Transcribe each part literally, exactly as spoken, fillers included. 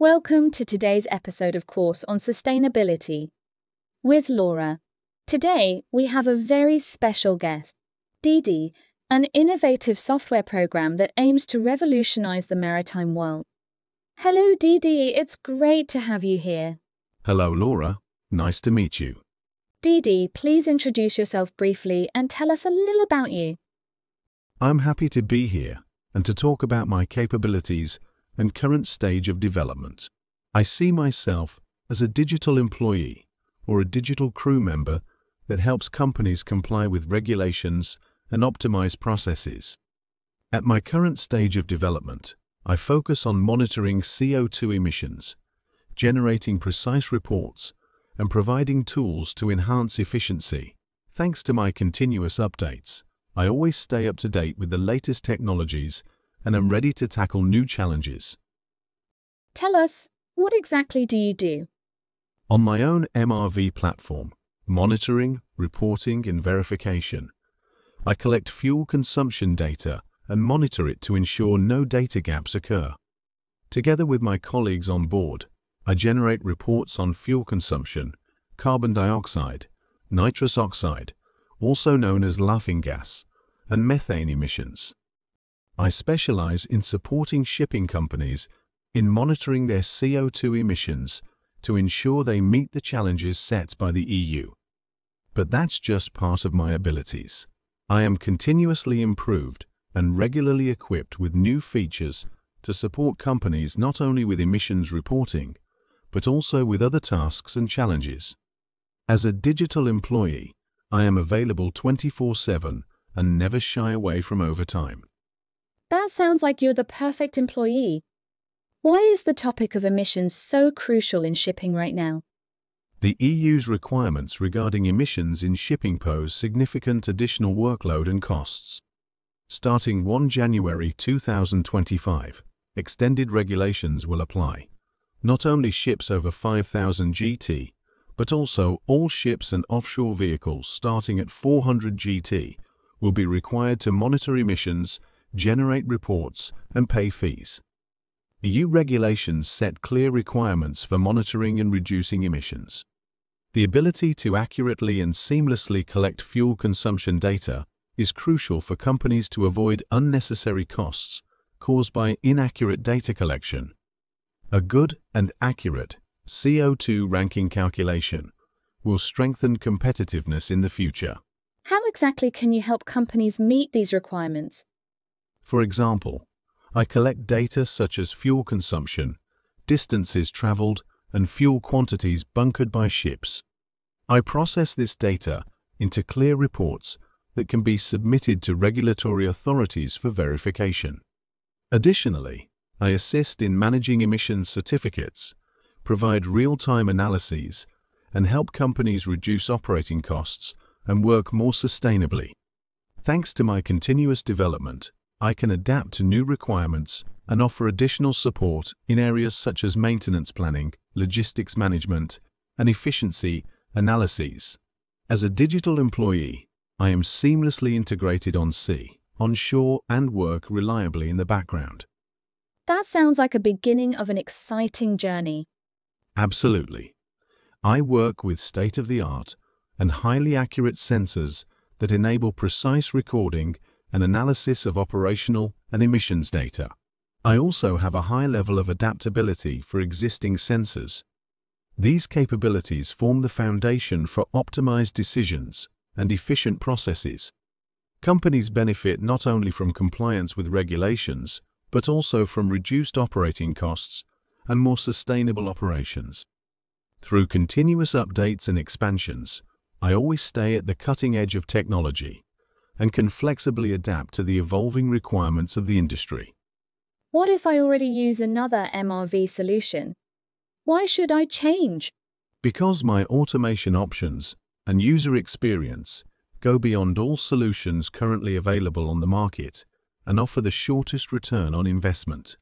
Welcome to today's episode of Course on Sustainability with Laura. Today, we have a very special guest, Didi, an innovative software program that aims to revolutionize the maritime world. Hello, Didi. It's great to have you here. Hello, Laura. Nice to meet you. Didi, please introduce yourself briefly and tell us a little about you. I'm happy to be here and to talk about my capabilities and current stage of development. I see myself as a digital employee or a digital crew member that helps companies comply with regulations and optimize processes. At my current stage of development, I focus on monitoring C O two emissions, generating precise reports, and providing tools to enhance efficiency. Thanks to my continuous updates, I always stay up to date with the latest technologies and am ready to tackle new challenges. Tell us, what exactly do you do? On my own M R V platform, monitoring, reporting, and verification, I collect fuel consumption data and monitor it to ensure no data gaps occur. Together with my colleagues on board, I generate reports on fuel consumption, carbon dioxide, nitrous oxide, also known as laughing gas, and methane emissions. I specialize in supporting shipping companies in monitoring their C O two emissions to ensure they meet the challenges set by the E U. But that's just part of my abilities. I am continuously improved and regularly equipped with new features to support companies not only with emissions reporting, but also with other tasks and challenges. As a digital employee, I am available twenty-four seven and never shy away from overtime. That sounds like you're the perfect employee. Why is the topic of emissions so crucial in shipping right now? The E U's requirements regarding emissions in shipping pose significant additional workload and costs. Starting the first of January two thousand twenty-five, extended regulations will apply. Not only ships over five thousand G T, but also all ships and offshore vehicles starting at four hundred G T will be required to monitor emissions, generate reports, and pay fees. E U regulations set clear requirements for monitoring and reducing emissions. The ability to accurately and seamlessly collect fuel consumption data is crucial for companies to avoid unnecessary costs caused by inaccurate data collection. A good and accurate C O two ranking calculation will strengthen competitiveness in the future. How exactly can you help companies meet these requirements? For example, I collect data such as fuel consumption, distances traveled, and fuel quantities bunkered by ships. I process this data into clear reports that can be submitted to regulatory authorities for verification. Additionally, I assist in managing emissions certificates, provide real-time analyses, and help companies reduce operating costs and work more sustainably. Thanks to my continuous development, I can adapt to new requirements and offer additional support in areas such as maintenance planning, logistics management, and efficiency analyses. As a digital employee, I am seamlessly integrated on sea, on shore, and work reliably in the background. That sounds like a beginning of an exciting journey. Absolutely. I work with state-of-the-art and highly accurate sensors that enable precise recording and analysis of operational and emissions data. I also have a high level of adaptability for existing sensors. These capabilities form the foundation for optimized decisions and efficient processes. Companies benefit not only from compliance with regulations, but also from reduced operating costs and more sustainable operations. Through continuous updates and expansions, I always stay at the cutting edge of technology and can flexibly adapt to the evolving requirements of the industry. What if I already use another M R V solution? Why should I change? Because my automation options and user experience go beyond all solutions currently available on the market and offer the shortest return on investment.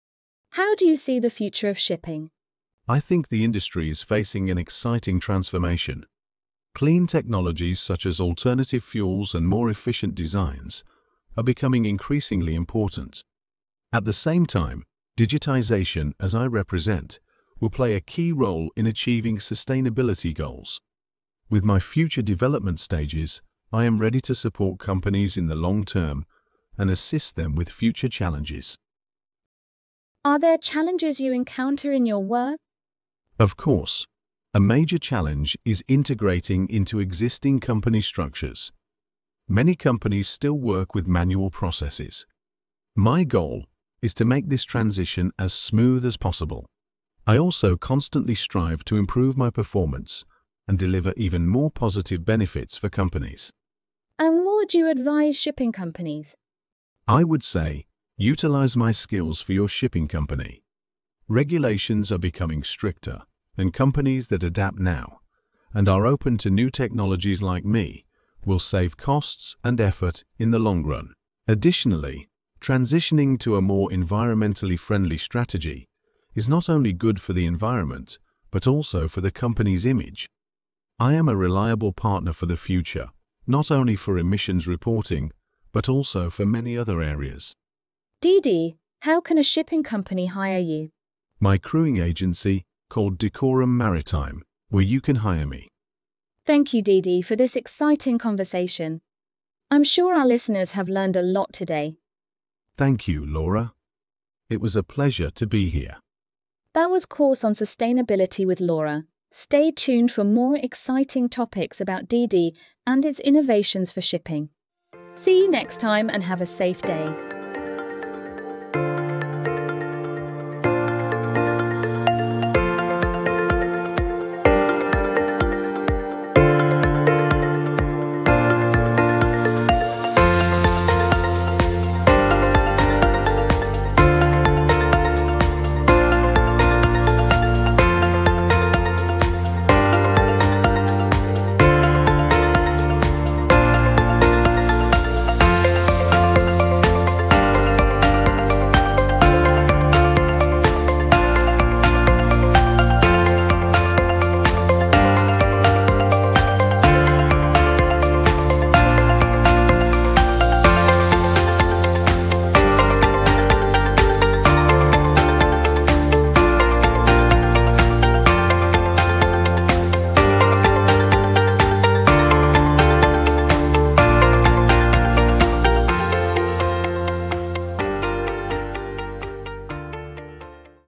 How do you see the future of shipping? I think the industry is facing an exciting transformation. Clean technologies such as alternative fuels and more efficient designs are becoming increasingly important. At the same time, Digitization, as I represent, will play a key role in achieving sustainability goals. With my future development stages, I am ready to support companies in the long term and assist them with future challenges. Are there challenges you encounter in your work? Of course, a major challenge is integrating into existing company structures. Many companies still work with manual processes. My goal is to make this transition as smooth as possible. I also constantly strive to improve my performance and deliver even more positive benefits for companies. And what would you advise shipping companies? I would say, utilize my skills for your shipping company. Regulations are becoming stricter, and companies that adapt now and are open to new technologies like me will save costs and effort in the long run. Additionally, transitioning to a more environmentally friendly strategy is not only good for the environment, but also for the company's image. I am a reliable partner for the future, not only for emissions reporting, but also for many other areas. Didi, how can a shipping company hire you? My crewing agency, called Decorum Maritime, where you can hire me. Thank you, Didi, for this exciting conversation. I'm sure our listeners have learned a lot today. Thank you, Laura. It was a pleasure to be here. That was Course on Sustainability with Laura. Stay tuned for more exciting topics about Didi and its innovations for shipping. See you next time and have a safe day.